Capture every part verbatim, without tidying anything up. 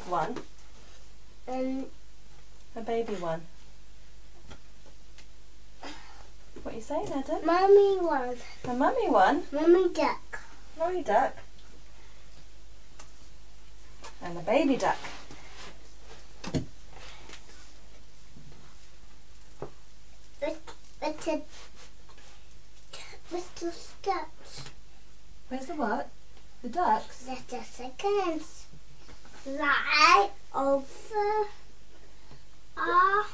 one. And A baby one. What are you saying, Adam? Mummy one. A mummy one? Mummy duck. Mummy duck. And a baby duck. With, with the with the steps. Where's the what? The ducks? Let the seconds right over ah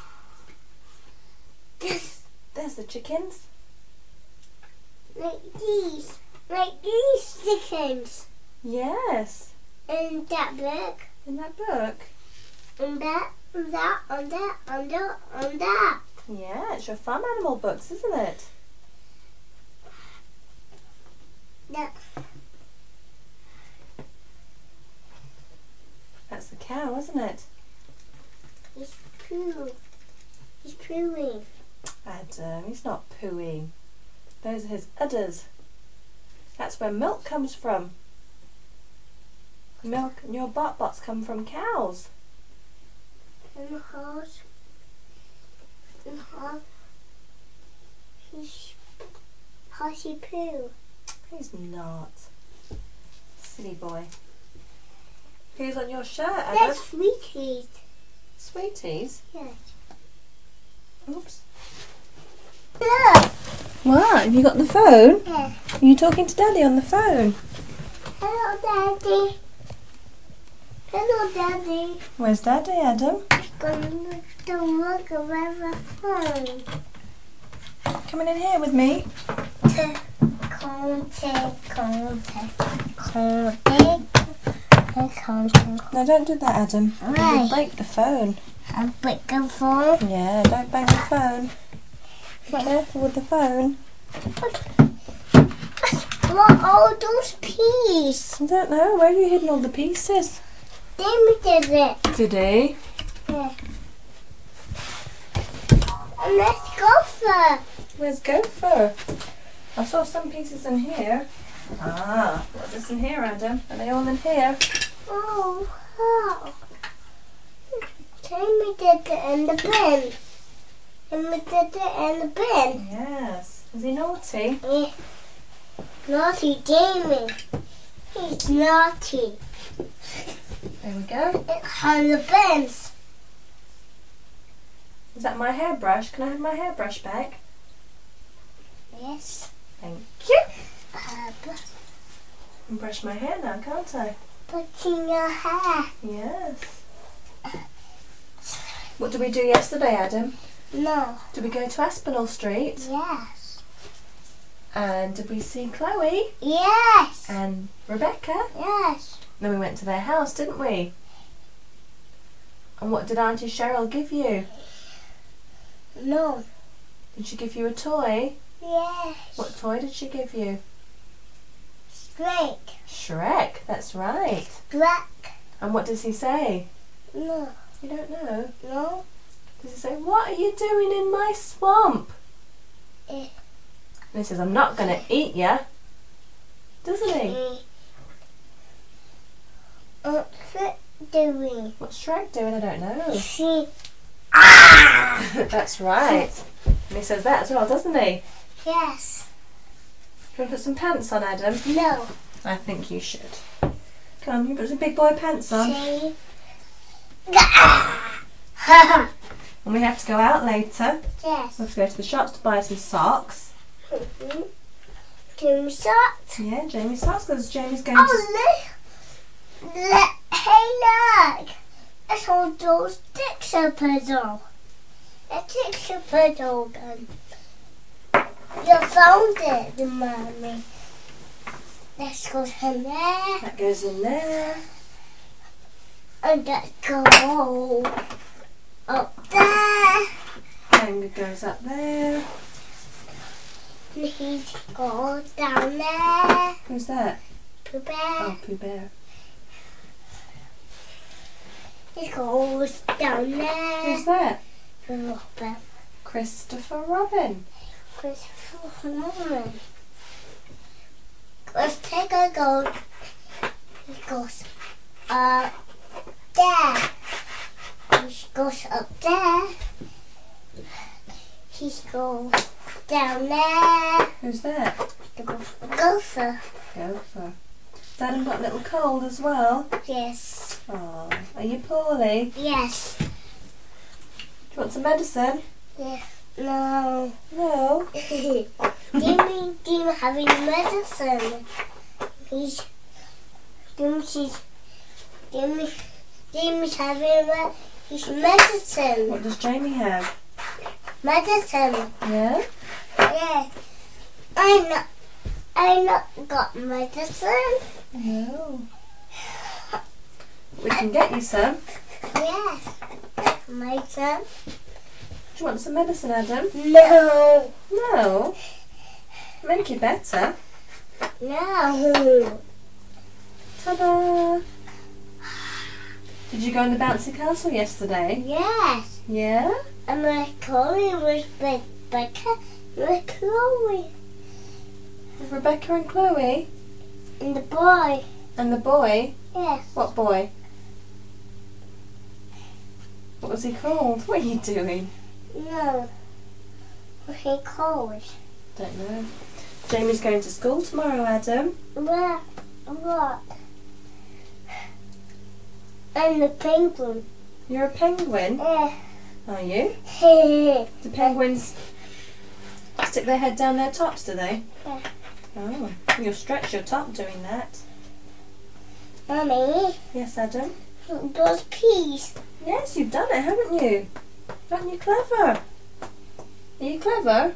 this There's the chickens. like these like these chickens Yes. in that book In that book. and that and that and that and that and that. Yeah, it's your farm animal books, isn't it? That That's the cow, isn't it? he's poo. He's pooing. Adam, he's not pooing. Those are his udders. That's where milk comes from. Milk and your bot bots come from cows. And the horse and horse he's horsey poo. He's not. Silly boy. Who's on your shirt, Adam? That's sweeties. Sweeties. Yes. Oops. Look. What? Have you got the phone? Yeah. Are you talking to Daddy on the phone? Hello, Daddy. Hello, Daddy. Where's Daddy, Adam? Going to look around the phone. Coming in here with me? Contact, contact, contact, contact. No, don't do that, Adam. Why? You'll break the phone. I break the phone. Yeah, don't bang the phone. Be careful with the phone. What are all those pieces? I don't know. Where have you hidden all the pieces? Dammy did it. Did he? Yeah. And let's go for. Where's Gopher? I saw some pieces in here. Ah, what's this in here, Adam? Are they all in here? Oh, wow. Tammy did it in the bin. Tammy did it in the bin. Yes. Is he naughty? Yeah. Naughty Jamie. He's naughty. There we go. It's on the bins. Is that my hairbrush? Can I have my hairbrush back? Yes. Thank you. Uh, I can brush my hair now, can't I? putting your hair. Yes. What did we do yesterday, Adam? No. Did we go to Aspinall Street? Yes. And did we see Chloe? Yes. And Rebecca? Yes. Then we went to their house, didn't we? And what did Auntie Cheryl give you? No. Did she give you a toy? Yes. What toy did she give you? Straight. Shrek, that's right. Black. And what does he say? No. You don't know? No. Does he say, what are you doing in my swamp? Eh. And he says, I'm not going to eat ya. Doesn't he? Eh. What's it doing? What's Shrek doing? I don't know. She. Ah! That's right. And he says that as well, doesn't he? Yes. Do you want to put some pants on, Adam? No. I think you should. Come on, you put some big boy pants on. She. Ah! And we have to go out later. Yes. We have to go to the shops to buy some socks. Mm-hmm. Two socks. Yeah, Jamie's socks, because Jamie's going Oh, look. Look. Hey, look. It's all those Dixie puzzle. A Dixie puzzle gun. You found it, Mommy. Let's go in there. to... That goes in there. And let's go up there. And it goes up there. And he's go down there. Who's that? Pooh Bear. Oh, Pooh Bear. He goes down there. Who's that? Robin. Christopher Robin. Christopher Robin. Let's take a go. He goes up there. He goes up there. He goes down there. Who's that? The go- gopher. Gopher. Adam got a little cold as well. Yes. Oh, are you poorly? Yes. Do you want some medicine? Yeah. No. No. Dimmy, Dimmy having medicine. He's Dimmy, she's Dimmy, Dimmy's having me- his medicine. What does Jamie have? Medicine. Yeah? Yeah. I not, I not got medicine. No. We can get you some. Yes. Medicine. Do you want some medicine, Adam? No. No. Make you better. No. Ta-da! Did you go in the bouncy castle yesterday? Yes. Yeah? And my Chloe was with Becca. My Chloe. With Rebecca and Chloe? And the boy. And the boy? Yes. What boy? What was he called? What are you doing? No. What he called? Don't know. Jamie's going to school tomorrow, Adam. What? What? And the penguin. You're a penguin, Yeah. are you? Yeah. Do penguins stick their head down their tops, do they? Yeah. Oh, you'll stretch your top doing that. Mummy, Yes, Adam? those peas. Yes, you've done it, haven't you? Aren't you clever? Are you clever?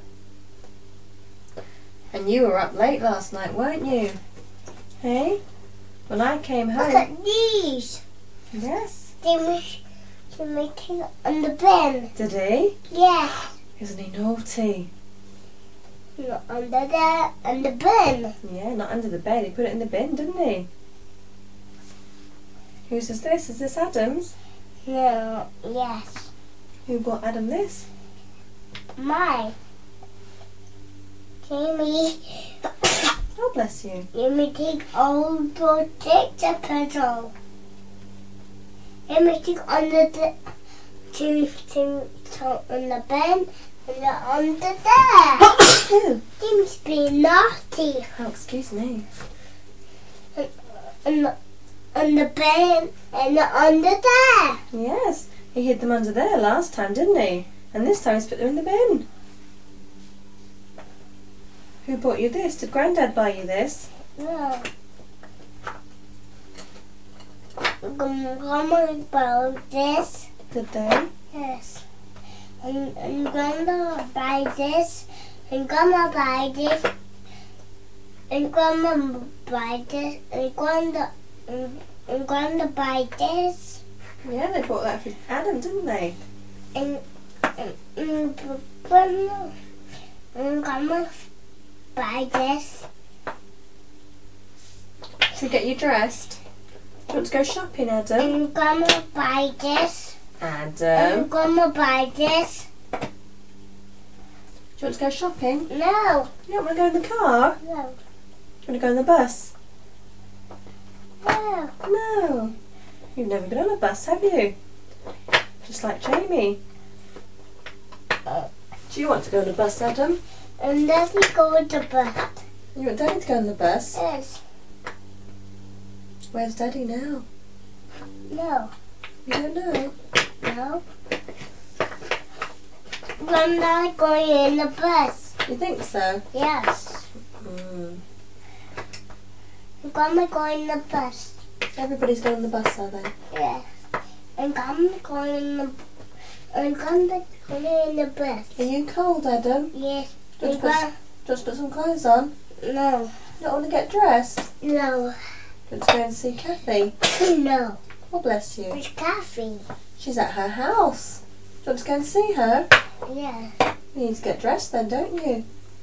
And you were up late last night, weren't you? Hey? When I came Look home... at these. Yes. They were they were making on the bin. Did he? Yeah. Isn't he naughty? Not under there, on the bin. Yeah, not under the bed. He put it in the bin, didn't he? Whose is this? Is this Adam's? No. Yes. Who bought Adam this? My. Jamie. Oh, bless you. Jamie, take all the picture puzzle. Jamie, take under the two two to on the bin and the under there. Oh, Jamie's being naughty. excuse me. And the on the bin and the under there. Yes, he hid them under there last time, didn't he? And this time he's put them in the bin. Who bought you this? Did Grandad buy you this? No. Grandma bought this. Did they? Yes. And, and Grandma buy this. And Grandma buy this. And Grandma buy this. And Grandma, and, and Grandma buy this. Yeah, they bought that for Adam, didn't they? And, and, and Grandma, and Grandma buy this. Should we get you dressed? Do you want to go shopping, Adam? And Grandma buy this. And Adam? Grandma buy this. Do you want to go shopping? No. You don't want to go in the car? No. Do you want to go on the bus? No. No. You've never been on a bus, have you? Just like Jamie. Do you want to go on a bus, Adam? And then we go with the bus. You want Daddy to go on the bus? Yes. Where's Daddy now? No. You don't know? No. We're not going in the bus. You think so? Yes. Mm. Grandma going in the bus. Everybody's going on the bus, are they? Yes. And Grandma going in the and Grandma going in the bus. Are you cold, Adam? Yes. Do you And want to put, Gra- just put some clothes on? no. You don't want to get dressed? No. Do you want to go and see Kathy? No. Oh, bless you. It's coffee. She's at her house. Do you want to go and see her? Yeah. You need to get dressed then, don't you?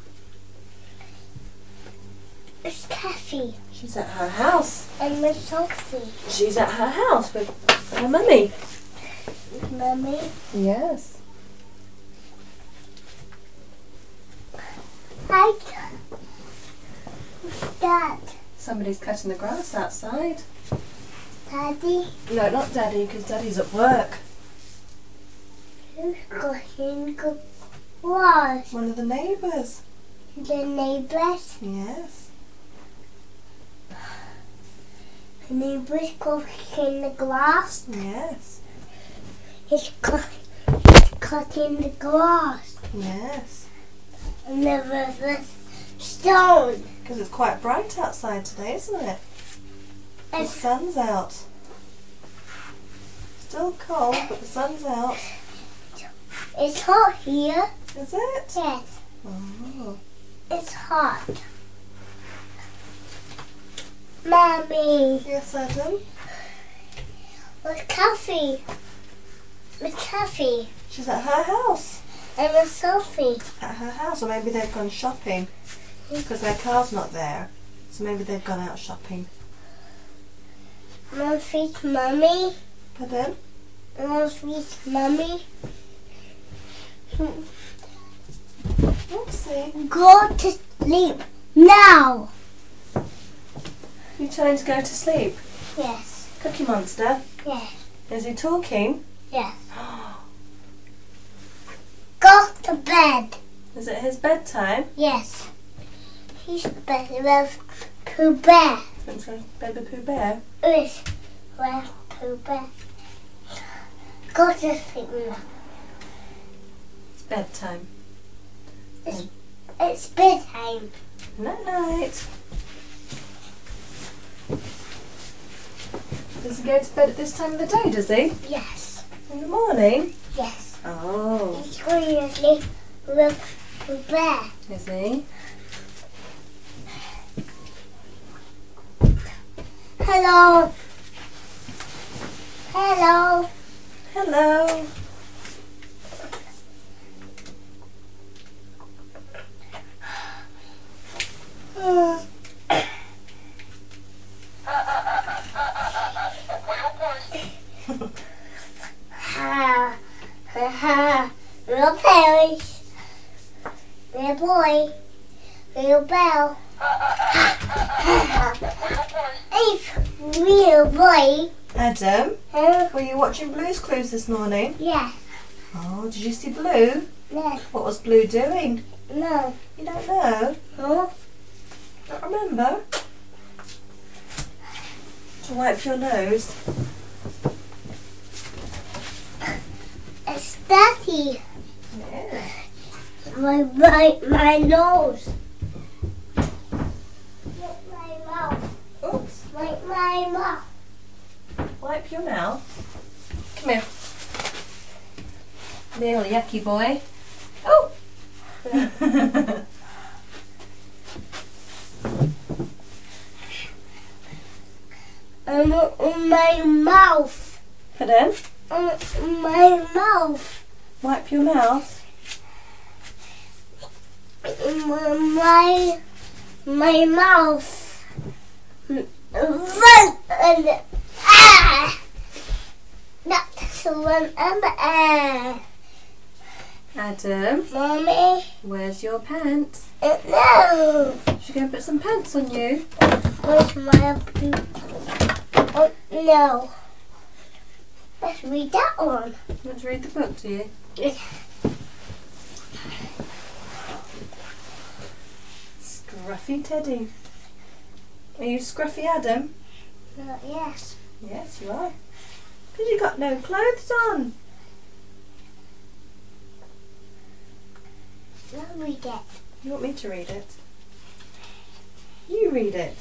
It's coffee. She's at her house. And Miss Sophie. She's at her house with her mummy. Mommy. Yes. Hi. What's that? Somebody's cutting the grass outside. Daddy? No, not Daddy, because Daddy's at work. Who's got in the glass? One of the neighbours. The neighbours? Yes. The neighbours got in the glass? Yes. He's cut, cutting the glass. Yes. And there was a stone. Because it's quite bright outside today, isn't it? The It's, sun's out. Still cold, but the sun's out. it's hot here. Is it? Yes, Oh. it's hot. Mommy, Yes, Adam. where's coffee? With coffee She's at her house. and with Sophie. At her house, or maybe they've gone shopping. Because their car's not there. So maybe they've gone out shopping. Mom feeds mommy. Pardon? Mom feeds mommy. Oopsie. Go to sleep now. You telling to go to sleep? Yes, Cookie Monster? yes, Is he talking? yes. Go to bed. Is it his bedtime? Yes. He's better with Pooh Bear. It's a Baby Pooh Bear. With with Pooh Bear. Go to sleep now. It's bedtime. It's, it's bedtime. Night night. Does he go to bed at this time of the day, does he? Yes, In the morning? yes. Oh. He's going to sleep with Pooh Bear. Is he? Hello. Hello. Hello. Ha ha ha. Little Paris. Little boy. Little bell. It's real boy. Adam, Huh? were you watching Blue's Clues this morning? Yeah. Oh, did you see Blue? No. What was Blue doing? No. You don't know? Huh? Don't remember? To wipe your nose. It's dirty. Yeah. My my my nose. Like my mouth. Oops. Like my mouth. Wipe your mouth. Come here. Little yucky boy. Oh! Um, on my mouth. Pardon? On my mouth. Wipe your mouth. On my my mouth. Run and ah. That's one and ah. Adam, Mommy. where's your pants? Uh, no. Should we go and put some pants on you? Where's my oh no. Let's read that one. You want to read the book, do you? Scruffy Teddy. Are you Scruffy Adam? Uh, yes. Yes, you are. Because you got no clothes on. Let me read it. You want me to read it? You read it.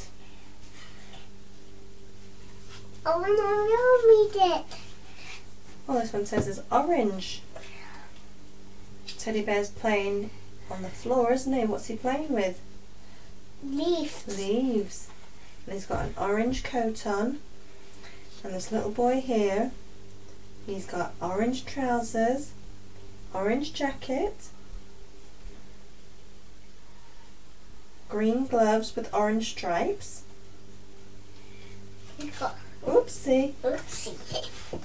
Oh no, you read it. Well, this one says it's orange. Teddy bear's playing on the floor, isn't he? What's he playing with? Leaf. Leaves. And he's got an orange coat on. And this little boy here, he's got orange trousers, orange jacket, green gloves with orange stripes. He's got Oopsie. oopsie.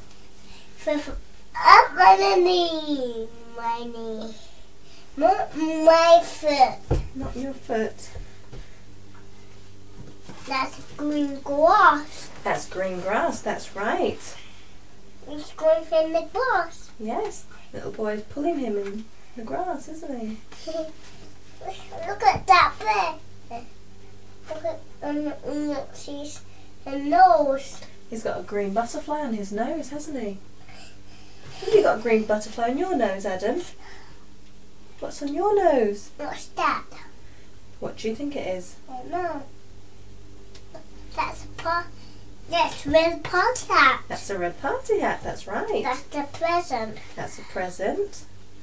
Up my knee. My knee. My, my foot. Not your foot. That's green grass. That's green grass, that's right. He's going in the grass. Yes, little boy's pulling him in the grass, isn't he? Look at that bear. Look at um, um, his nose. He's got a green butterfly on his nose, hasn't he? Have you got a green butterfly on your nose, Adam? What's on your nose? What's that? What do you think it is? I don't know. That's a pot. That's red party hat. That's a red party hat, that's right. That's the present. That's a present.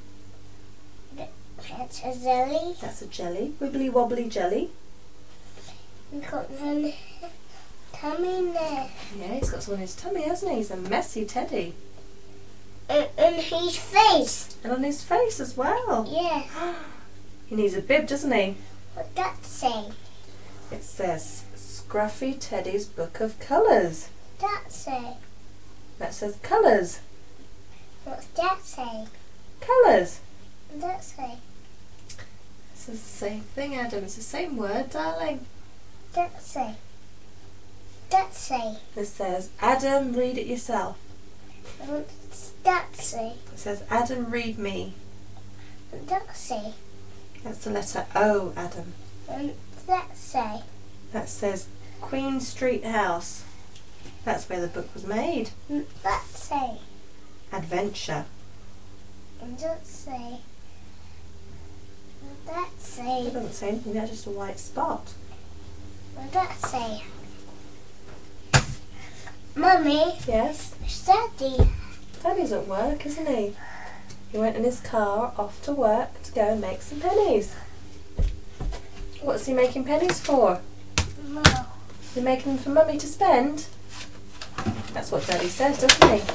That's a jelly. That's a jelly. Wibbly wobbly jelly. He's got one tummy in there. Yeah, he's got some on his tummy, hasn't he? He's a messy teddy. And, and his face. And on his face as well. Yeah. He needs a bib, doesn't he? What's that say? It says Scruffy Teddy's Book of Colours. That say? That says colours. What's that say? Colours. What's that say? It's the same thing, Adam. It's the same word, darling. That say? That say? It says, Adam, read it yourself. What's that say? It says, Adam, read me. What's that say? That's the letter O, Adam. What's that say? That says Queen Street House. That's where the book was made. What's that say? Adventure. What's that say? What's that It say? doesn't say anything, that's just a white spot. What's that say? Mummy, Yes? what's Daddy? Daddy's at work, isn't he? He went in his car off to work to go and make some pennies. What's he making pennies for? No. You're making them for Mummy to spend? That's what Daddy says, doesn't he?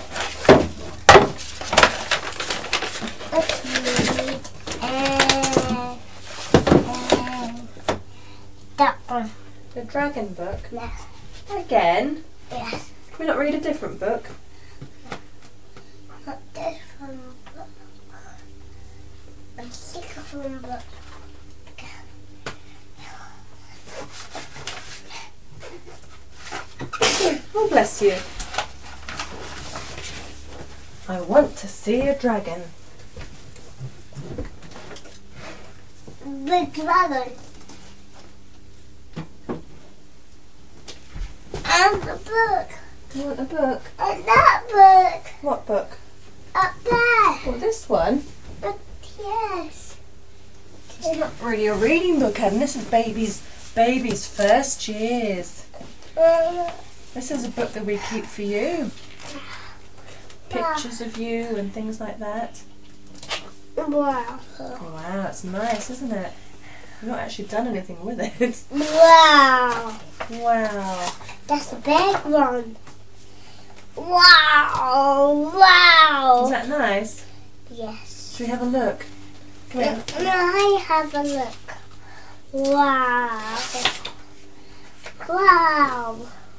Let's read. Uh, uh, that one. The dragon book. Yes. Again? Yes. Can we not read a different book? Not this one. Book. I'm sick of one book. Oh, bless you. I want to see a dragon. The dragon. And the book. You want a book? And that book. What book? Up there. Oh, this one? But yes. It's not really a reading book, Adam. This is baby's, baby's first years. Uh, This is a book that we keep for you. Pictures of you and things like that. wow. Oh, wow, it's nice, isn't it? You've not actually done anything with it. Wow. Wow. That's a big one. Wow. Wow. Is that nice? Yes. Should we have a look? Come here. No, I have a look. Wow. Wow.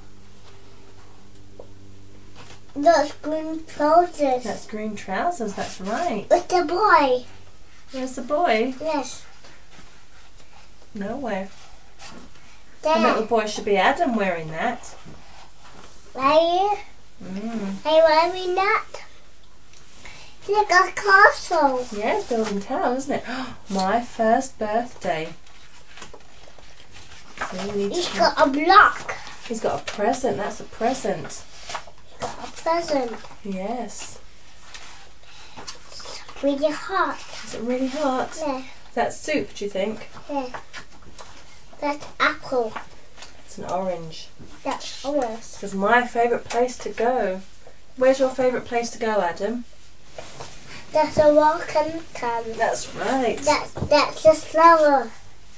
Those green trousers. That's green trousers, that's right. With the boy. Where's the boy? Yes. Nowhere. The little There. boy should be Adam wearing that. Right here. Mm. Are you wearing that? Look, a castle. Yeah, it's building tower, isn't it? My first birthday. So we need He's to... got a block. He's got a present. That's a present. Got a present. Yes. It's really hot. Is it really hot? Yeah. That's soup, do you think? Yeah. That's apple. It's an orange. That's orange. This is my favourite place to go. Where's your favourite place to go, Adam? That's a welcome can. That's right. That's that's a flower.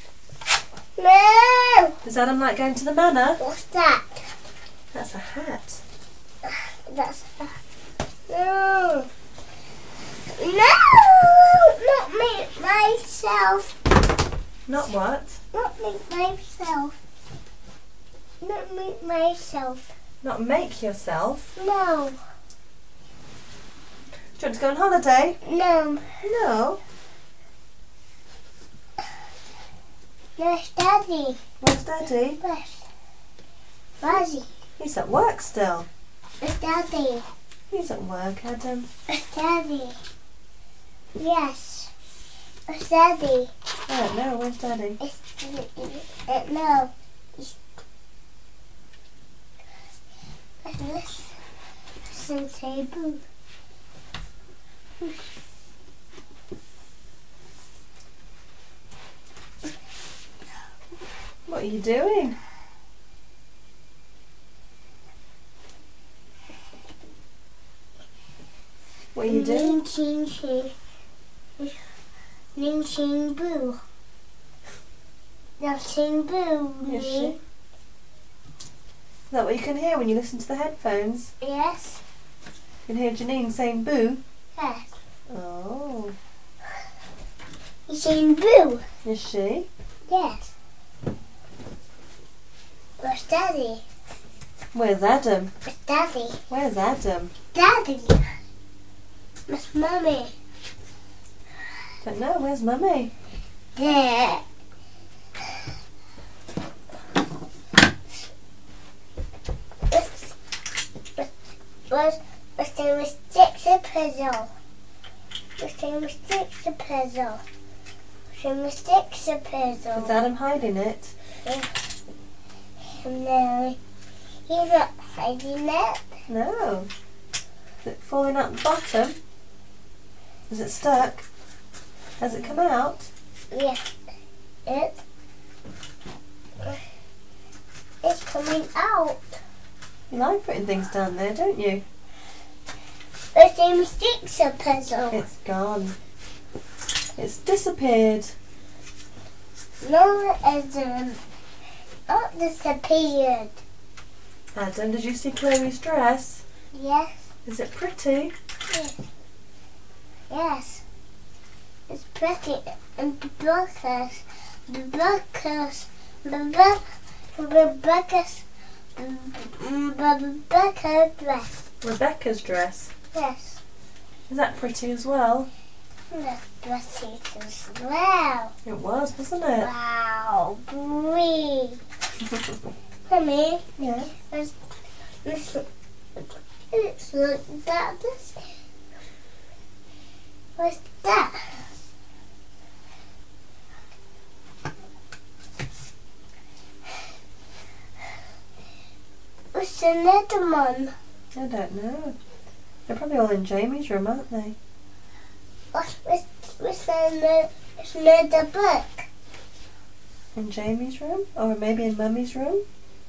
No! Does Adam like going to the manor? What's that? That's a hat. That's a no. No! Not me myself. Not what? Not me myself. Not me myself. Not make yourself. No. Do you want to go on holiday? No. No. There's Daddy. Where's Daddy? Yes. Where's he? He's at work still. It's Daddy. He's at work, Adam. It's Daddy. Yes. It's Daddy. I don't know. Where's Daddy? It's, uh, no. It's, it's some table. What are you doing? What are you doing? Ning Ching Ching. Ning Ching Boo. Now Ching Boo. Is she? Is that what you can hear when you listen to the headphones? Yes. You can hear Janine saying boo? Yes. Oh. You saying Boo? Is she? Yes. Where's Daddy? Where's Adam? It's Daddy. Where's Adam? Daddy. Miss Mummy. Don't know. Where's Mummy? There. Was was there was six a puzzle. Was there was six a puzzle. There was six a puzzle. Is Adam hiding it? No, he's not hiding it. No. Is it falling out the bottom? Is it stuck? Has it come out? Yes, it. It's coming out. You like putting things down there, don't you? Was there was six a puzzle. It's gone. It's disappeared. No, it isn't. Not disappeared. Adam, did you see Chloe's dress? Yes. Is it pretty? Yes. Yes. It's pretty. And Rebecca's, Rebecca's, Rebecca's, Rebecca's, Rebecca's dress. Rebecca's dress. Yes. Is that pretty as well? That's pretty as well. It was, wasn't it? Wow, green. Mommy, Yeah. let's, let's, let's look at this. What's that? What's another one? I don't know. They're probably all in Jamie's room, aren't they? What's, what's, what's another, what's another book? In Jamie's room? Or maybe in Mummy's room?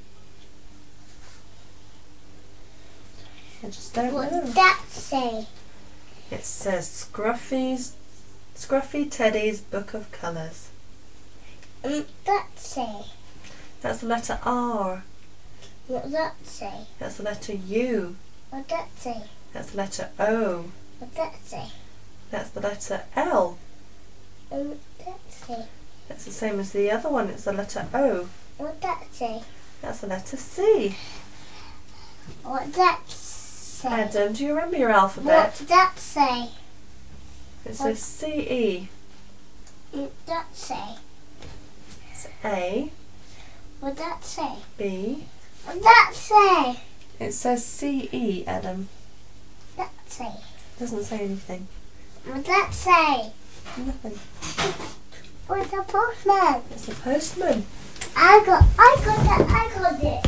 I just don't What know. does that say? It says Scruffy's, Scruffy Teddy's Book of Colours. What that say? That's the letter R. What that say? That's the letter U. What that say? That's the letter O. What that say? That's the letter L. And what that say? That's the same as the other one. It's the letter O. What that say? That's the letter C. What that say? Adam, do you remember your alphabet? What that say? It says C E. What that say? It's A, What that say? B. What that say? It says C E, Adam. That say? Doesn't say anything. What that say? Nothing. What's the postman? It's a postman. I got, I got that, I got it.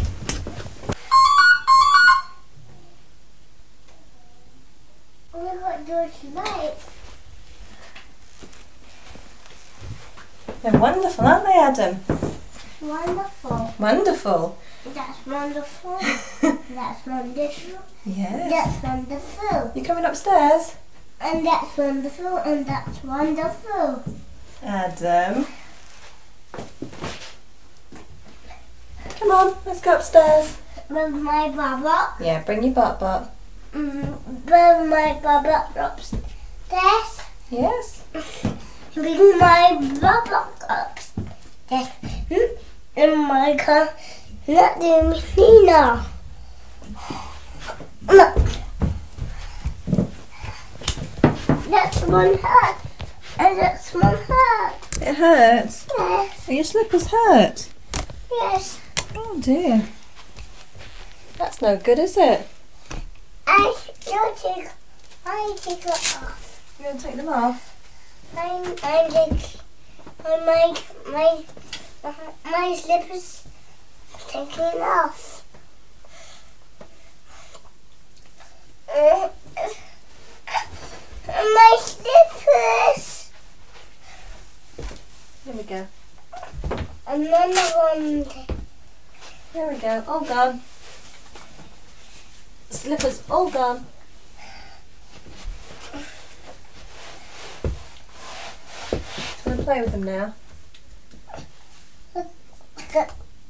We got to do it tonight. They're wonderful, aren't they, Adam? Wonderful. Wonderful. That's wonderful. That's wonderful. Yes. That's wonderful. You coming upstairs? And that's wonderful. And that's wonderful. Adam. Come on, let's go upstairs. With my baba. Yeah, bring your butt butt. Mm, with my baba upstairs. Yes. Bring my baba upstairs. Mm, and my car. Not doing me now. Look. That's one hurt. And that's one hurt. It hurts. Yes. Are your slippers hurt? Yes. Oh dear. That's no good, is it? I don't take. I take it off. You want to take them off? I I take. My my my my slippers taking off. Uh, my slippers. Here we go. Another one. There we go. All gone. Slippers all gone. I'm going to play with them now. Look at,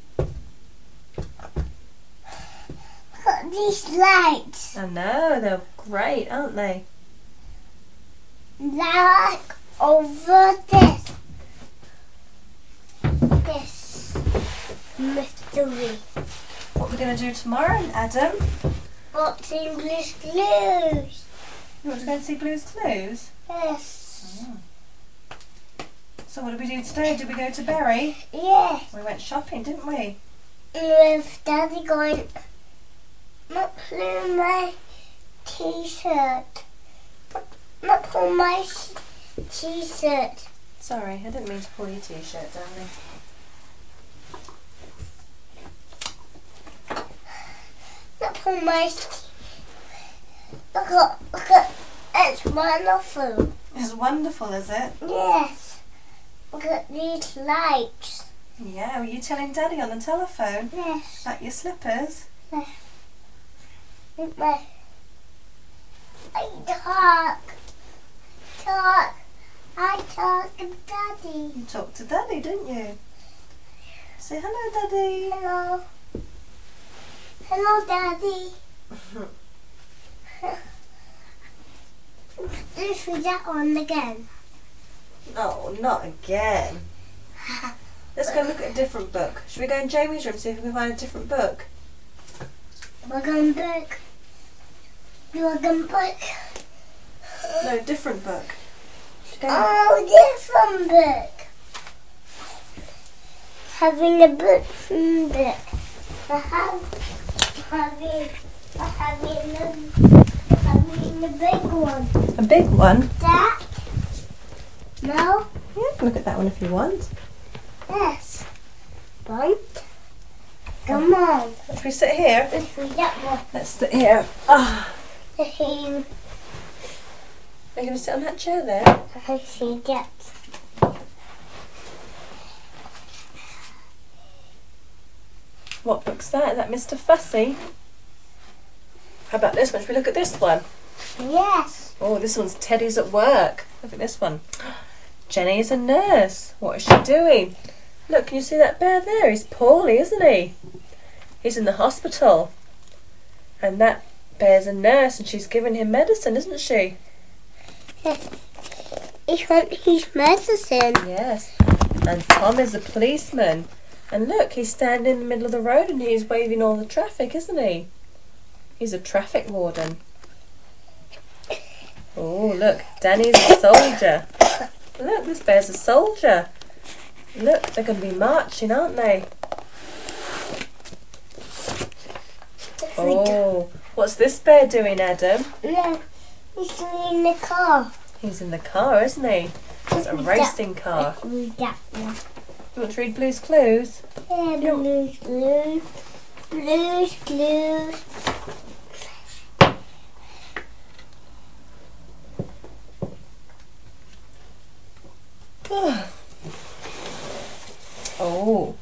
look at these lights. I know, they're great, aren't they? They're like over this. This mystery. What we're going to do tomorrow, Adam? What's in Blue's Clues? You want to go and see Blue's Clues? Yes. Oh. So what did we do today? Did we go to Berry? Yes. We went shopping, didn't we? With Daddy going, not pull my t-shirt. Not pull my t-shirt. Sorry, I didn't mean to pull your t-shirt, darling. Not pull my t- Look at, look at, it's wonderful. It's wonderful, is it? Yes. Look at these lights. Yeah, were you telling Daddy on the telephone Yes. about your slippers? Yes. With my, I talk. Talk. I talk to Daddy. You talked to Daddy, didn't you? Say hello, Daddy. Hello. Hello, Daddy. Let's read that one again. Oh, not again. Let's go look at a different book. Should we go in Jamie's room and see if we can find a different book? We're going back. We're going back. No, different book. Should we go Oh, different book. Having a book from book. I have having I having a having a big one. a big one? That? No? Yeah, you can look at that one if you want. Yes. Right? Come on. Should we sit here? Let's read that one. Let's sit here. Ah, I see, are you going to sit on that chair there? I see that. What book's that? Is that Mister Fussy? How about this one? Should we look at this one? Yes. Oh, this one's Teddy's at work. Look at this one. Jenny is a nurse. What is she doing? Look, can you see that bear there? He's poorly, isn't he? He's in the hospital. And that bear's a nurse and she's giving him medicine, isn't she? He wants his medicine. Yes. And Tom is a policeman. And look, he's standing in the middle of the road and he's waving all the traffic, isn't he? He's a traffic warden. Oh, look, Danny's a soldier. Look, this bear's a soldier. Look, they're going to be marching, aren't they? Oh, what's this bear doing, Adam? No, he's in the car. He's in the car, isn't he? It's a racing car. Let's read that one. You want to read Blue's Clues? Yeah, Blue's Clues. Blue's Clues. Oh.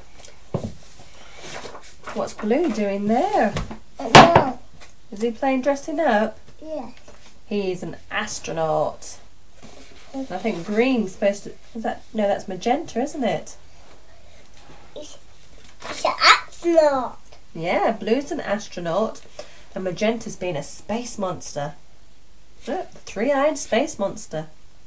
What's Blue doing there? No. Is he playing dressing up? Yeah. He's an astronaut. I think green's supposed to... Is that, no, that's magenta, isn't it? It's, it's an astronaut. Yeah, Blue's an astronaut. And magenta's been a space monster. Look, the three-eyed space monster.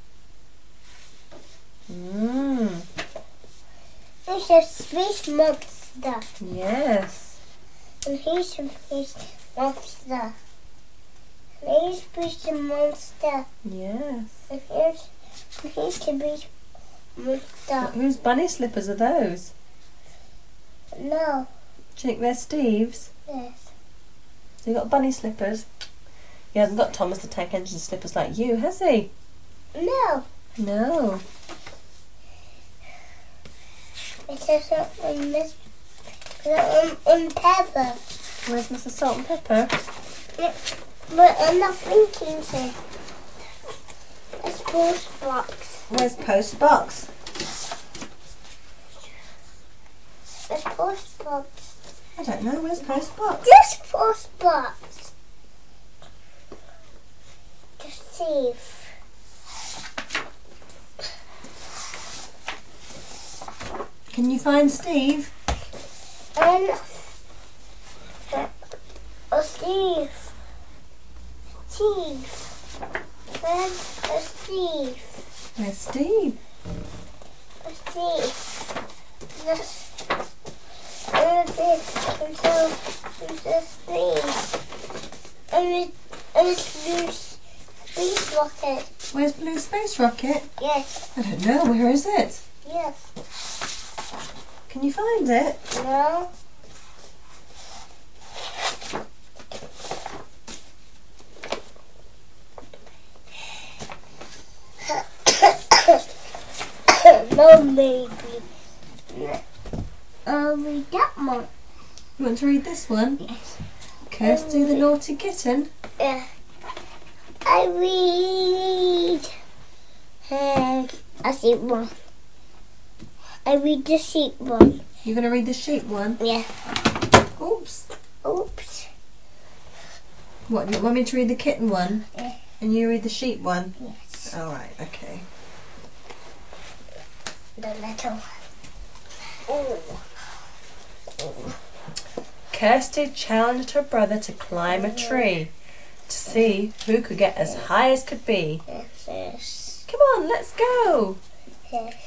Mmm. It's a space monster. Yes. And he's a space monster. And he's a space monster. Yes. And here's, and he's a space monster. Whose bunny slippers are those? No. Do you think they're Steve's? Yes. So you got bunny slippers. He hasn't got Thomas the Tank Engine slippers like you, has he? No. No. It says on this on, on pepper. Where's Mister Salt and Pepper? Yeah, but I'm not thinking so. It's post box. Where's Post Box? It's post box. I don't know. Where's Post Box? This post box. Just see. Can you find Steve? And oh, Steve. Steve. Where's uh, Steve? Where's Steve? Uh, Steve. This. And this. Until this Steve. And it. And it's blue space rocket. Where's Blue Space Rocket? Yes. I don't know. Where is it? Yes. Can you find it? No. No, maybe. I'll read that one. You want to read this one? Yes. Kirsty the Naughty Kitten. Yeah. I read. Uh, I see one. I read the sheep one. You're going to read the sheep one? Yeah. Oops. Oops. What, you want me to read the kitten one? Yeah. And you read the sheep one? Yes. Alright, okay. The little one. Oh. Oh. Kirsty challenged her brother to climb a tree to see who could get as high as could be. Yes. Come on, let's go! Yes.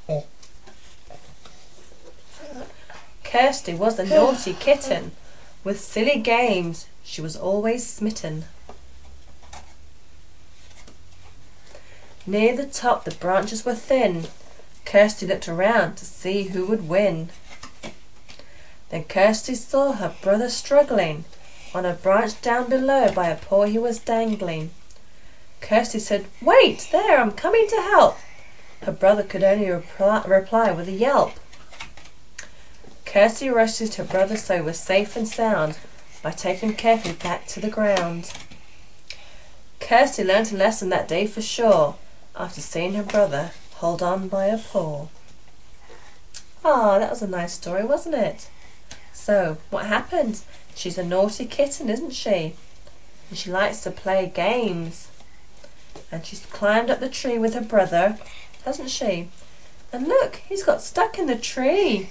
Kirsty was a naughty kitten. With silly games, she was always smitten. Near the top, the branches were thin. Kirsty looked around to see who would win. Then Kirsty saw her brother struggling on a branch down below by a paw he was dangling. Kirsty said, "Wait, there, I'm coming to help." Her brother could only reply, reply with a yelp. Kirsty rushed to her brother so he was safe and sound by taking him carefully back to the ground. Kirsty learnt a lesson that day for sure after seeing her brother hold on by a paw. Ah, that was a nice story, wasn't it? So, what happened? She's a naughty kitten, isn't she? And she likes to play games. And she's climbed up the tree with her brother, hasn't she? And look, he's got stuck in the tree.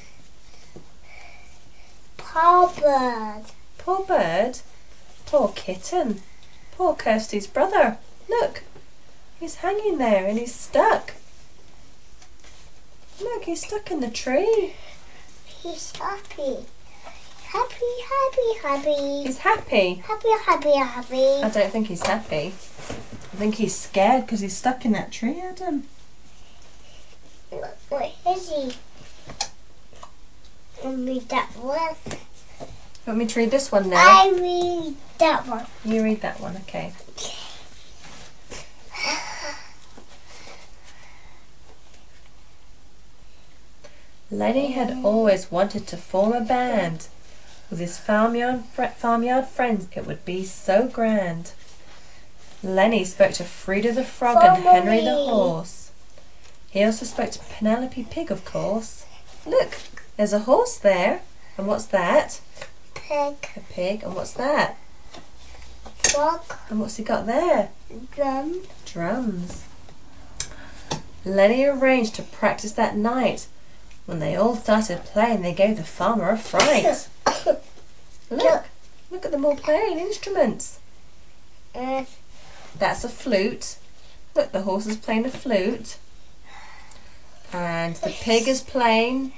Poor bird. Poor bird. Poor kitten. Poor Kirsty's brother. Look, he's hanging there and he's stuck. Look, he's stuck in the tree. He's happy. Happy, happy, happy. He's happy. Happy, happy, happy. I don't think he's happy. I think he's scared because he's stuck in that tree, Adam. Where is he? I read that one. You want me to read this one now? I read that one. You read that one, okay. Lenny had always wanted to form a band. With his farmyard, farmyard friends, it would be so grand. Lenny spoke to Frida the Frog and Henry the Horse. He also spoke to Penelope Pig, of course. Look, there's a horse there. And what's that? Pig. A pig. And what's that? Frog. And what's he got there? Drum. Drums. Lenny arranged to practice that night. When they all started playing, they gave the farmer a fright. Look, look at them all playing instruments. Uh, That's a flute. Look, the horse is playing a flute. And the pig is playing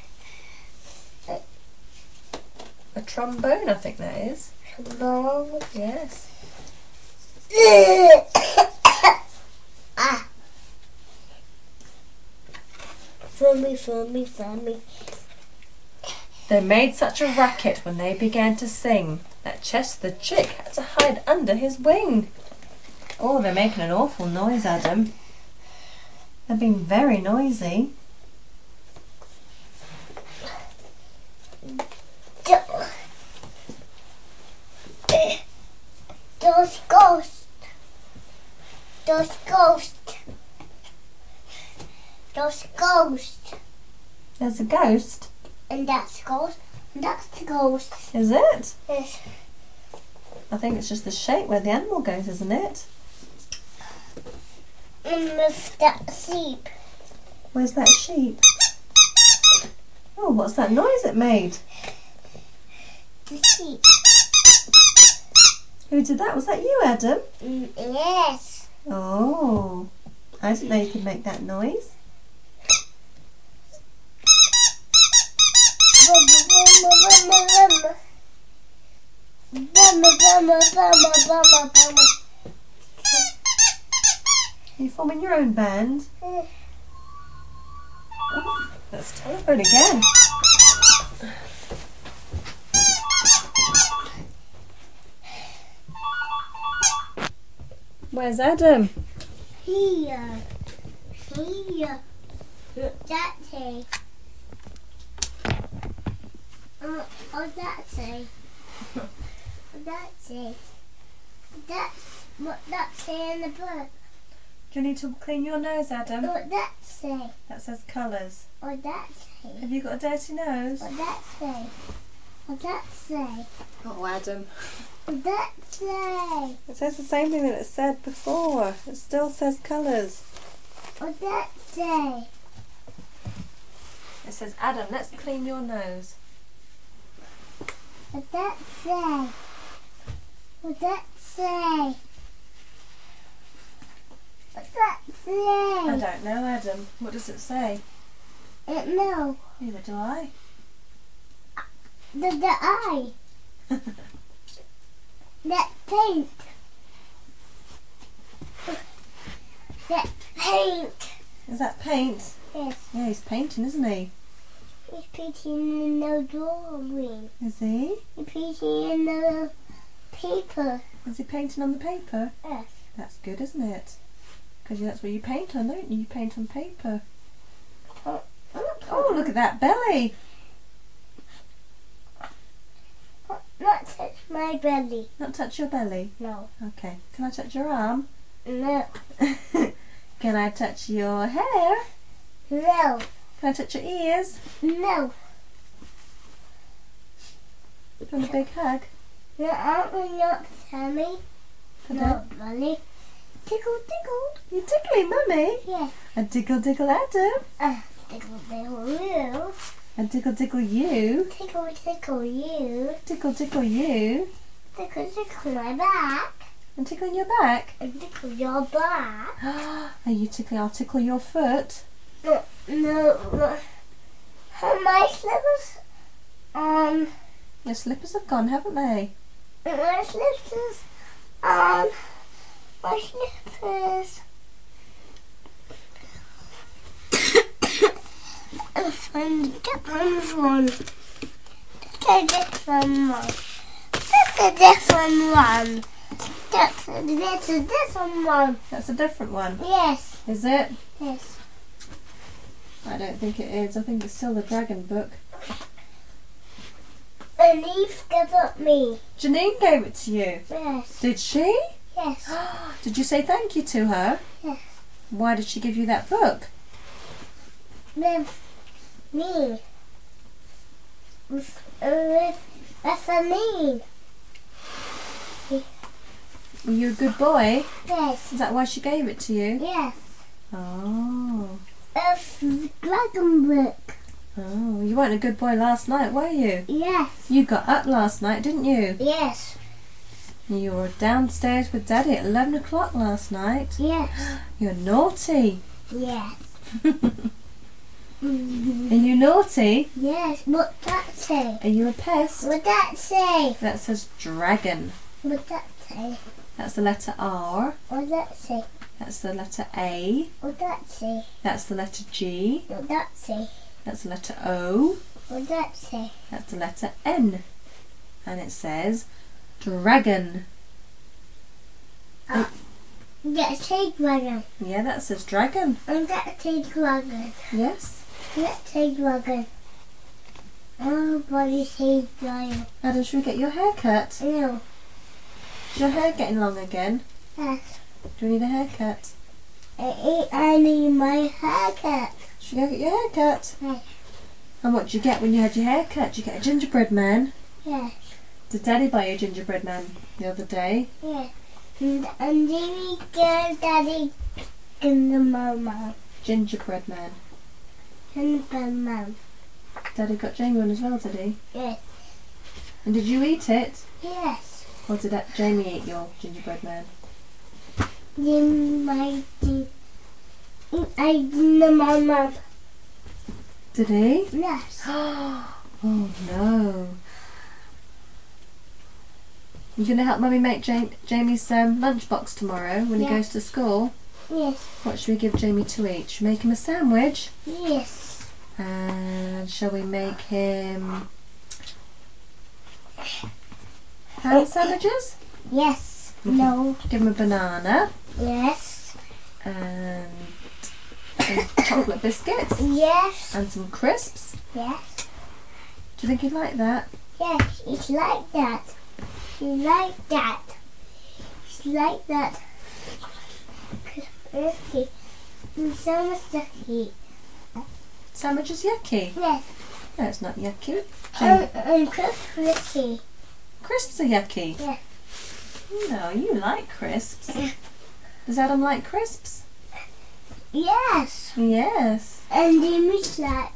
a trombone, I think that is. Trombone. Yes. Ah. For me, for me, for me. They made such a racket when they began to sing That Chester chick had to hide under his wing. Oh, they're making an awful noise, Adam. They're being very noisy. Those ghosts. Those ghosts. Those ghosts. There's a ghost. And that's ghost. And that's the ghost. Is it? Yes. I think it's just the shape where the animal goes, isn't it? And with that sheep. Where's that sheep? Oh, what's that noise it made? The sheep. Who did that? Was that you, Adam? Mm, yes. Oh, I didn't know you could make that noise. Are you forming your own band? Oh, that's telephone again. Where's Adam? Here. Here. That's it. Uh, oh, that's it. That's it. That's what that's in the book. Do you need to clean your nose, Adam? What that's it. That says colours. Oh, that's it. Have you got a dirty nose? What that's it. What that's it. Oh, Adam. What that's it. It says the same thing that it said before. It still says colours. What that's it. It says, Adam, let's clean your nose. What that's it. What that's it. What's that say? I don't know, Adam. What does it say? Uh, no. Neither do I. The, the eye. That paint. That paint. Is that paint? Yes. Yeah, he's painting, isn't he? He's painting in the drawing. Is he? He's painting in the paper. Is he painting on the paper? Yes. That's good, isn't it? Because that's what you paint on, don't you? You paint on paper. Oh, Oh, look at that belly. oh, not touch my belly. Not touch your belly. No. Okay. Can I touch your arm? No. Can I touch your hair? No. Can I touch your ears? No. Do you want a big hug? No, aren't we not Sammy? Pardon? No, Molly. Tickle, tickle. You tickling mummy? Yes. A tickle tickle Adam. Uh, tickle, tickle you. A tickle tickle you. Tickle, tickle you. Tickle tickle you. Tickle, tickle my back. And tickling your back. And tickle your back. Are you tickling? I'll tickle your foot. No, no, no. Oh, my slippers. Um, Your slippers have gone, haven't they? my slippers. Um, my slippers. Let's find the different one. That's a different one. That's a different one. That's a, that's a different one. That's a different one. Yes, Is it? yes. I don't think it is. I think it's still the dragon book. And Eve gave up me. Janine gave it to you. Yes, Did she? yes, Did you say thank you to her? yes. Why did she give you that book? With me. With, uh, with, that's a me. Were you a good boy? Yes, Is that why she gave it to you? yes. Oh. It's the dragon book. Oh, you weren't a good boy last night, were you? Yes, You got up last night, didn't you? yes, You were downstairs with Daddy at eleven o'clock last night. yes, You're naughty. yes. Are you naughty? Yes, what that say? Are you a pest? What that say? That says dragon. What that say? That's the letter R. What that say? That's the letter A. What that say? That's the letter G. What that say? That's the letter O. What that say? That's the letter N. And it says Dragon. Let's take dragon. Yeah, that says dragon. And let's take dragon. Yes. Let's take dragon. Everybody says dragon. Adam, should we get your hair cut? No. Is your hair getting long again? Yes. Do you need a haircut? I, I need my haircut. Should we go get your hair cut? Yes. And what did you get when you had your hair cut? Did you get a gingerbread man? Yes. Did Daddy buy you a gingerbread man the other day? Yes. And, and then we get Daddy and the mama. Gingerbread man. And the mom. Daddy got Jamie one as well, did he? Yes. And did you eat it? Yes. Or did that Jamie eat your gingerbread man? Then my I did the mama. Did he? Yes. Oh no. You going to help Mummy make Jam- Jamie's um, lunchbox tomorrow when Yeah. he goes to school? Yes. What should we give Jamie to eat? Should we make him a sandwich? Yes. And shall we make him ham sandwiches? Yes. No. Give him a banana Yes. and some chocolate biscuits Yes. and some crisps. Yes. Do you think he'd like that? Yes. It's like that. It's like that. It's like that. Okay. And so much yucky. Sandwich is yucky. Yes. No, it's not yucky. And, and crispy. Crisps are yucky. Yeah. No, you like crisps. Does Adam like crisps? Yes. Yes. And then it's like.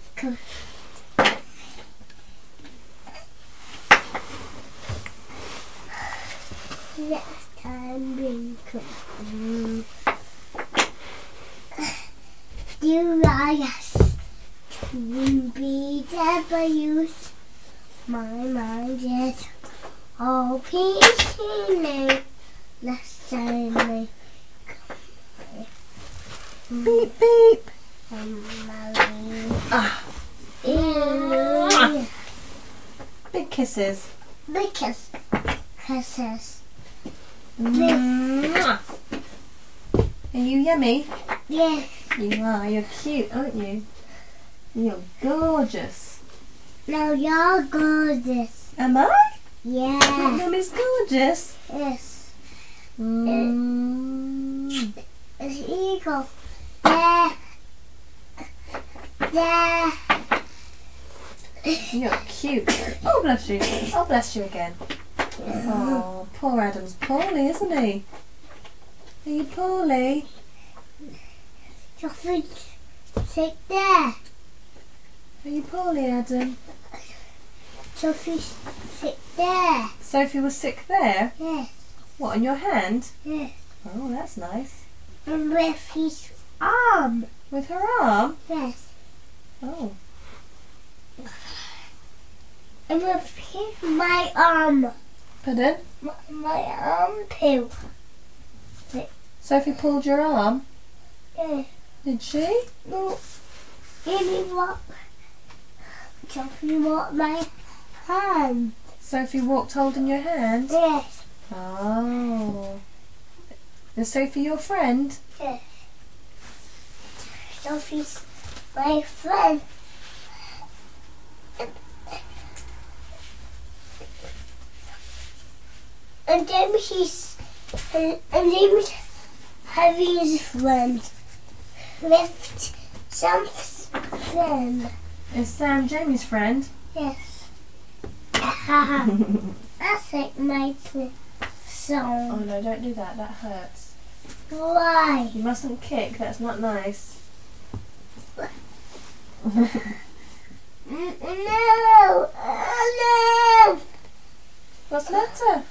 Next time we could do us to be W's. My mind is all peaceful. Last time we Beep beep. ah. Big kisses. Because kisses. Mwah. Are you yummy? Yes. You are. You're cute, aren't you? You're gorgeous. Now you're gorgeous. Am I? Yeah. Mummy's gorgeous. Yes. Mm. It's eagle. Yeah. Yeah. You're cute. Oh, bless you. Oh, bless you again. Oh, poor Adam's poorly, isn't he? Are you poorly? Sophie, sit there. Are you poorly, Adam? Sophie, sit there. Sophie was sick there? Yes. What, on your hand? Yes. Oh, that's nice. And with his arm. With her arm? Yes. Oh. And with his, my arm. Pardon? My, my arm too. Sophie pulled your arm? Yes. Did she? No. Any what? Sophie want my hand. Sophie walked holding your hand? Yes. Oh. Is Sophie your friend? Yes. Sophie's my friend. And then he's and, and then he's having his friend left some friend. Is Sam Jamie's friend? Yes. That's like my twin Oh song. no, don't do that, that hurts. Why? You mustn't kick, that's not nice. N- No! Oh, no! What's the matter?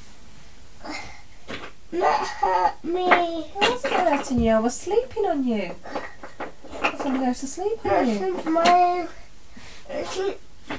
Not hurt me. What's it hurting you? I was sleeping on you. Someone goes to sleep on you. Isn't my isn't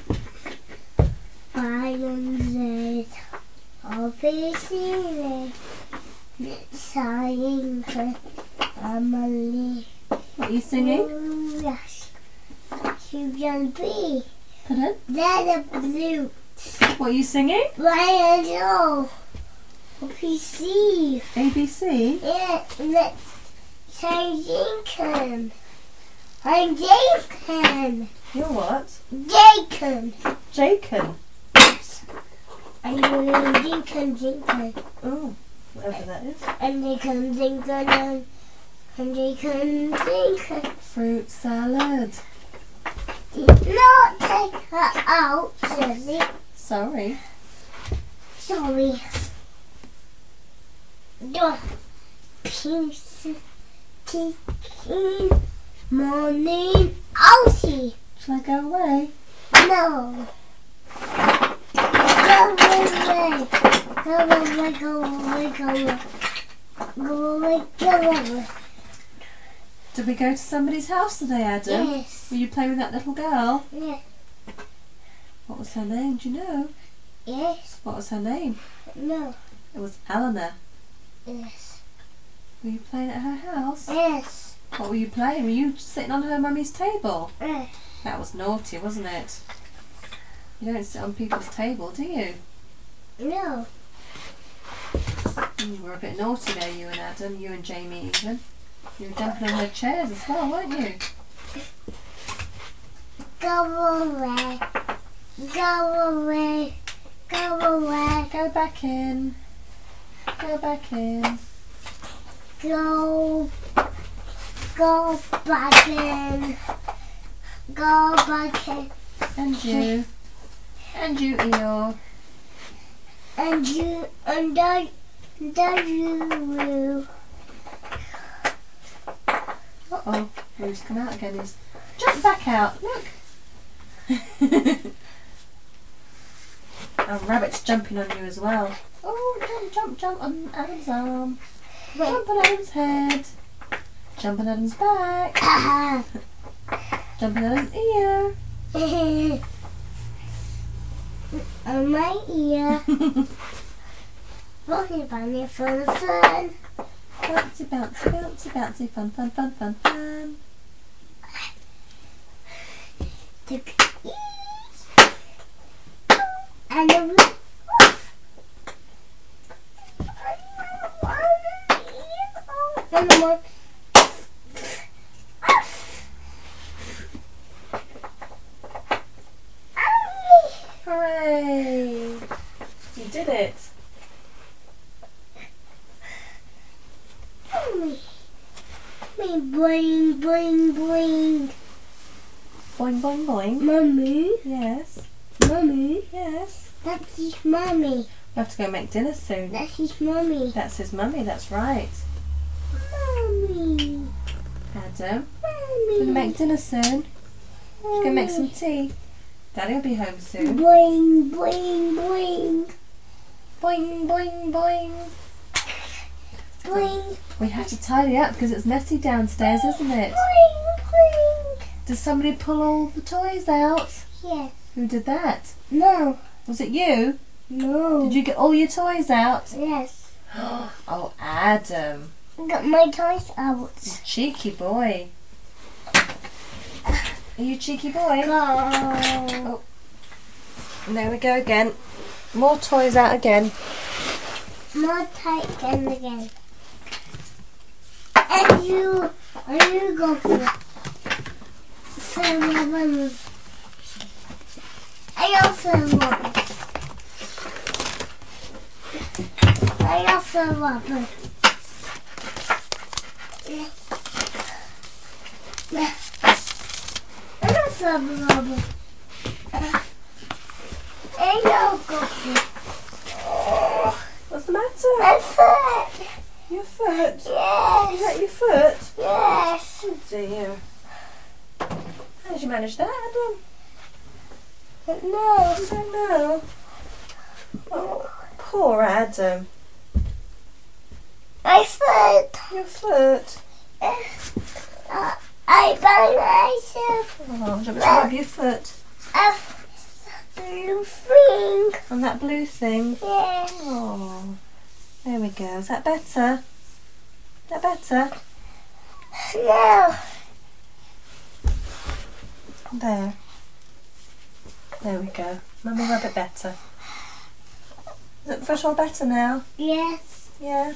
I I'll be singing sighing for Emily. What are you singing? Oh, yes. She can be. Pardon? There's a blue What are you singing? Why do P C? A B C? Yeah, let's say Jacob. I'm Jacob. You're what? Jacob. Jacob. I'm Jacob, Jacob. Oh, whatever that is. And Jacob, Jacob, and Jacob, Jacob. Fruit salad. Did not take her out, Susie. Sorry. Sorry. The piece taking morning outie. Shall I go away? No. Go away. Go away, go away, go away. Go away, go away. Did we go to somebody's house today, Adam? Yes. Were you playing with that little girl? Yes. What was her name? Do you know? Yes. What was her name? No. It was Eleanor. Yes. Were you playing at her house? Yes. What were you playing? Were you sitting on her mummy's table? Yes. That was naughty, wasn't it? You don't sit on people's table, do you? No. You were a bit naughty there, you and Adam, you and Jamie even. You were jumping on her chairs as well, weren't you? Go away. Go away. Go away. Go back in. Go back in. Go. Go back in. Go back in. And you. And you, Eeyore. And you. And the. The you. Uh-oh. Rue's come out again. He's jump back out. Look. And Rabbit's jumping on you as well. Oh, jump, jump, jump on Adam's arm. Wait. Jump on Adam's head. Jump on Adam's back. Jump on Adam's ear. On my ear. Bunny bunny for the fun. Bouncy, bouncy, bouncy, bouncy, fun, fun, fun, fun, fun. The keys. And the and the one. Hooray! You did it. Me, me, boing, boing, boing. Boing, boing, boing. Mummy, Yes. mummy, Yes. that's his mummy. We have to go make dinner soon. That's his mummy. That's his mummy, that's right. Mummy, Adam, mummy. we're going to make dinner soon. We're going to make some tea. Daddy will be home soon. Boing, boing, boing, Boing, boing, boing. boing, We have to tidy up because it's messy downstairs, isn't it? boing, boing. Did somebody pull all the toys out? Yes. Who did that? No. Was it you? No. Did you get all your toys out? Yes. Oh, Adam. Got my toys out. Cheeky boy. Are you a cheeky boy? Go. Oh. And there we go again. More toys out again. More tight again again. And you, and you go for seven. I also want. I also want. I also want. I don't go for. What's the matter? My foot. Your foot? Is Yes. that your foot? Yes. Oh dear. How did you manage that, Adam? No. I don't know. Oh, poor Adam. My foot. Your foot. Uh, I bang myself. Oh, do you want me to rub your foot? A blue thing. On that blue thing? Yes. Oh, there we go. Is that better? Is that better? No. There. There we go. Mummy rub it better. Is it fish all better now? Yes. Yeah.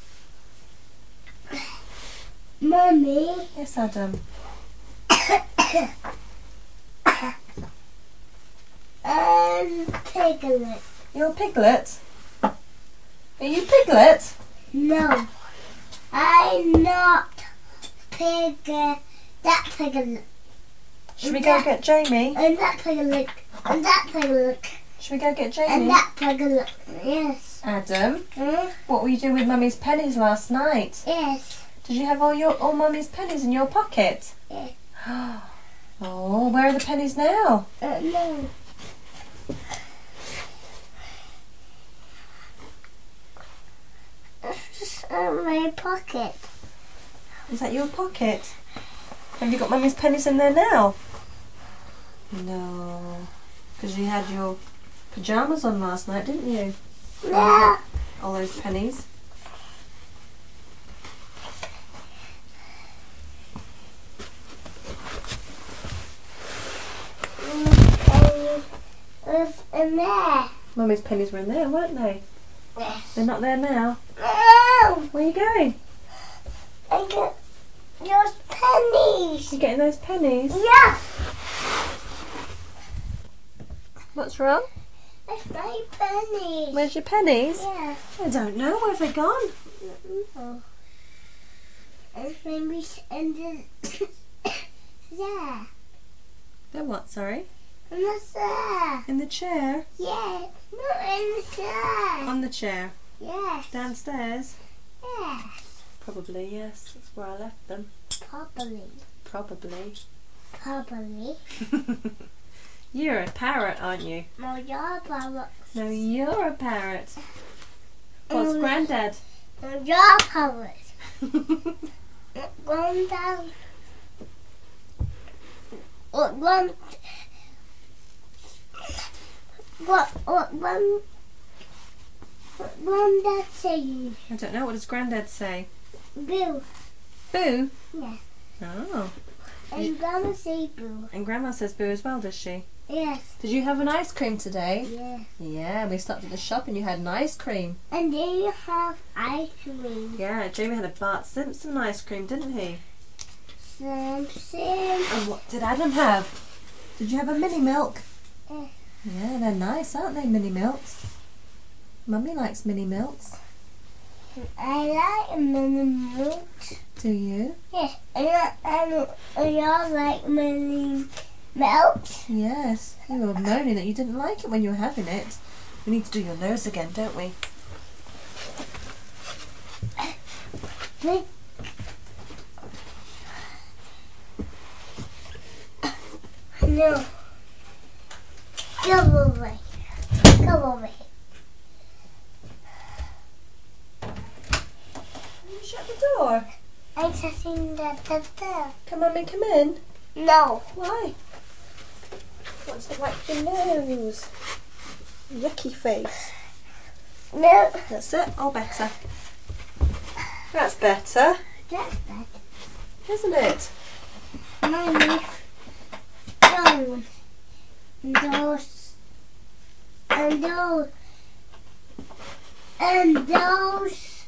Mummy. Yes, Adam. Um, Piglet. You're a piglet? Are you Piglet? No. I'm not Piglet. That Piglet. Should we go get Jamie? And that Piglet. And that Piglet. Should we go get And Jamie? that Piglet. Yes. Adam, Hmm? what were you doing with Mummy's pennies last night? Yes. Did you have all your all Mummy's pennies in your pocket? Yes. Oh, where are the pennies now? Uh, no. It's just in my pocket. Is that your pocket? Have you got Mummy's pennies in there now? No. Because you had your pyjamas on last night, didn't you? Yeah. All those pennies. And it's in there. Mummy's pennies were in there, weren't they? Yes. They're not there now. No. Where are you going? I get your pennies. You getting those pennies? Yes. What's wrong? It's my pennies. Where's your pennies? Yes. I don't know. Where have they gone? Oh. It's maybe in the there. They're what, sorry? In the there. In the chair? Yeah. Not in the there. On the chair? Yes. Downstairs? Yes. Probably, yes. That's where I left them. Probably. Probably. Probably. You're a parrot, aren't you? No, you're probably. No, you're a parrot. What's Um, Grandad? No, you're probably. One down. What one? What what one? What one that saying? I don't know. What does Grandad say? Boo. Boo? Yeah. Oh. And Grandma say boo. And Grandma says boo as well, does she? Yes. Did you have an ice cream today? Yeah. Yeah, we stopped at the shop and you had an ice cream. And then you have ice cream. Yeah, Jamie had a Bart Simpson ice cream, didn't he? Something. And what did Adam have? Did you have a mini milk? Yeah. Yeah, they're nice, aren't they, mini milks? Mummy likes mini milks. I like mini milk. Do you? Yes. And I, and, and you like mini milk. Yes. You were moaning that you didn't like it when you were having it. We need to do your nose again, don't we? No. Go over here. Go over here. You shut the door. I'm touching the the door. Can Mummy come in? No. Why? Wants to wipe your nose. Yucky face. No. That's it. All better. That's better, That's bad. isn't it? Mommy. No. Those. And those. And those.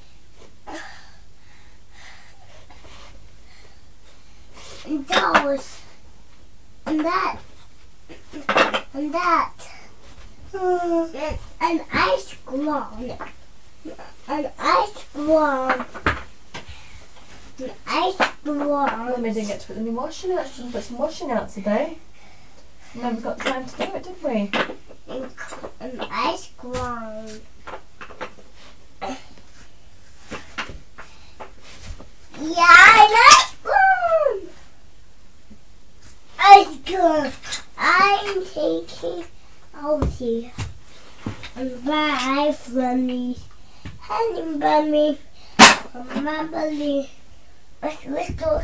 And those. And that. And that. And, and ice cream. An ice cream. An ice cream. Mummy didn't get to put any washing out. She didn't put some washing out today. We never got time to do it, did we? And, and ice cream. Yeah, an ice cream. Ice cream. I'm taking out here. And buy from me. Honey bunny. My bunny. Let's, let's go.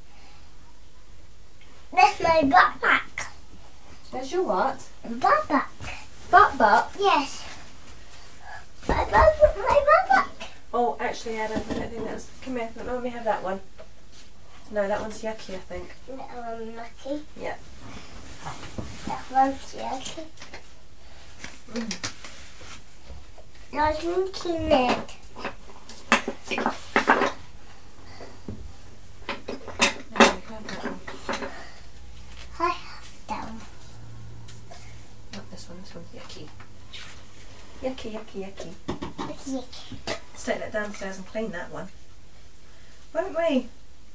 That's my backpack. There's your what? Backpack. Butt butt. Yes. My backpack. My backpack. Oh, actually, Adam, I don't think that's. Come here, let me have that one. No, that one's yucky, I think. That one's lucky. Yeah. That one's yucky. doesn't it? I have them. Not this one, this one's yucky. Yucky, yucky, yucky. Yucky. Let's take that downstairs and clean that one. Won't we?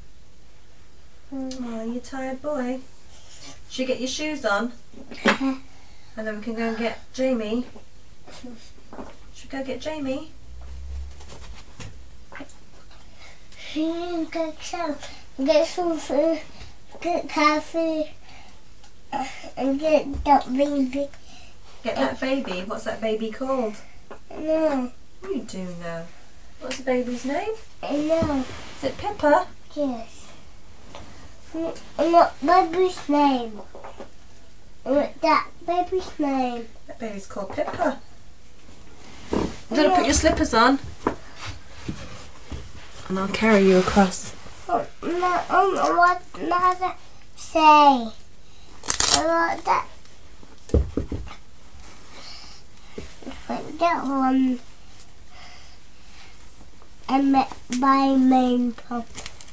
Oh, you tired boy. Should you get your shoes on? And then we can go and get Jamie. Should we go get Jamie? Get some, get some food, get coffee, and get that baby. Get that baby? What's that baby called? No, You do know. What's the baby's name? I know. Is it Pippa? Yes. What baby's name? What that baby's name? That baby's called Pippa. I'm going to put your slippers on. And I'll carry you across. Oh, no, um, what mother say? What that? Like that one. I met my main pop.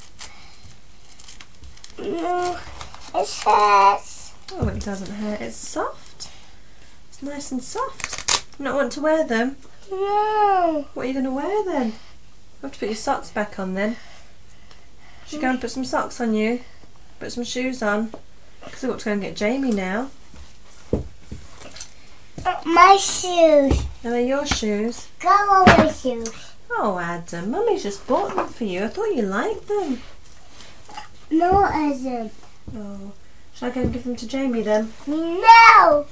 No, it says. Oh, it doesn't hurt. It's soft. It's nice and soft. You not want to wear them? No. What are you going to wear then? You have to put your socks back on then. Should we go and put some socks on you? Put some shoes on? Because I've got to go and get Jamie now. My shoes. Are they your shoes? Go away shoes. Oh, Adam, Mummy's just bought them for you. I thought you liked them. No, it isn't. Oh, shall I go and give them to Jamie then? No.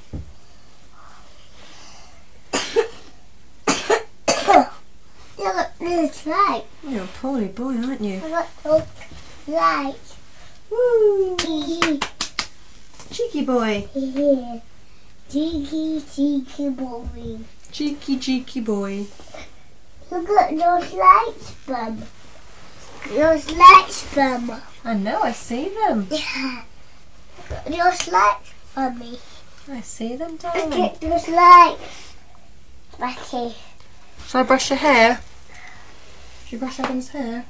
Look at this light. You're a poorly boy, aren't you? Look at those lights. Woo! Hee Cheeky boy. hee hee. Cheeky, cheeky boy. Cheeky, cheeky boy. Look at those lights, Bum. Those lights, Bum. I know, I see them. Yeah. Look at those lights, Mummy. I see them, Look darling. at those lights. Back here. Shall I brush your hair? Should you brush Adam's hair?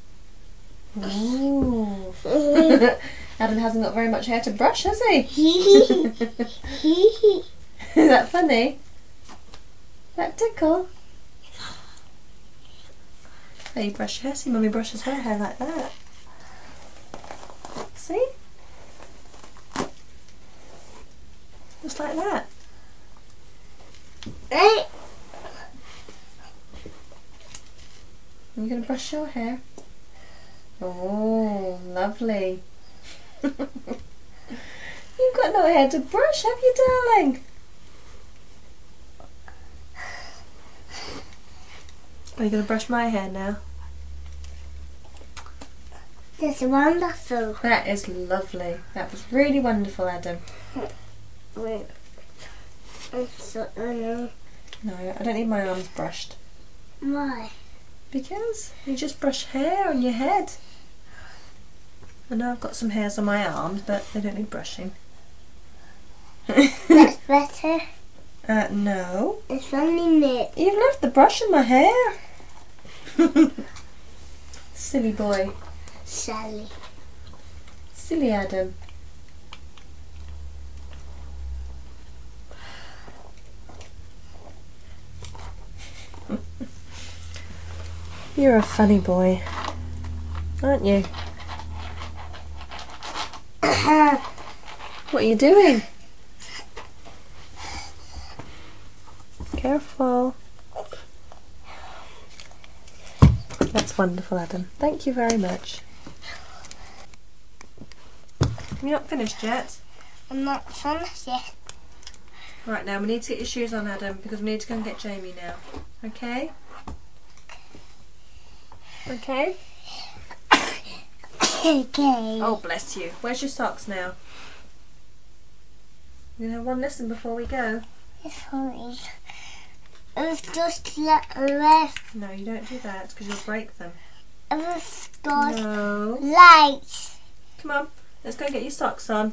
Ooh. Adam hasn't got very much hair to brush, has he? Hee hee. Hee hee. Is that funny? That tickle? How you brush your hair? See, Mummy brushes her hair like that. See? Just like that. Hey. Are you going to brush your hair? Oh, lovely. You've got no hair to brush, have you, darling? Are you going to brush my hair now? That's wonderful. That is lovely. That was really wonderful, Adam. Wait. I'm so, I know. No, I don't need my arms brushed. Why? Because you just brush hair on your head. I know I've got some hairs on my arms, but they don't need brushing. That's better. Uh, no. It's only knit. You've left the brush in my hair. Silly boy. Sally. Silly Adam. You're a funny boy, aren't you? What are you doing? Careful. That's wonderful, Adam. Thank you very much. You're not finished yet? I'm not finished yet. Right, now we need to get your shoes on, Adam, because we need to go and get Jamie now. Okay? Okay? Okay. Oh, bless you. Where's your socks now? You have one lesson before we go. Sorry. It's just le- left. No, you don't do that, because you'll break them. It's just No. lights. Come on, let's go get your socks on.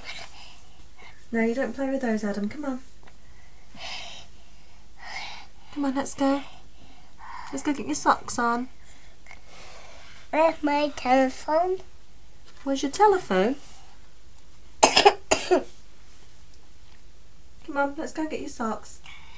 No, you don't play with those, Adam. Come on. Come on, let's go. Let's go get your socks on. Where's my telephone? Where's your telephone? Come on, let's go get your socks.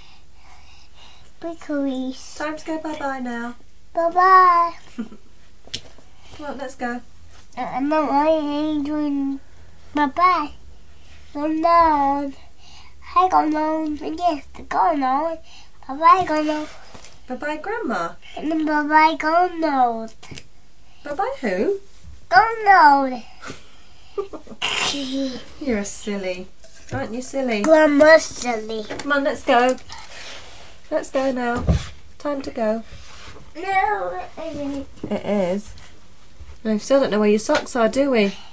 Please. Time to go bye-bye now. Bye-bye. Come on, let's go. I'm not really doing bye-bye. So no. Hi, go on. Yes, go on. Bye-bye, go on. Bye-bye, Grandma. And then bye-bye, go on. Bye-bye who? Go on. You're a silly. Aren't you silly? Grandma silly. Come on, let's go. Let's go now. Time to go. No, it isn't. It is. We still don't know where your socks are, do we?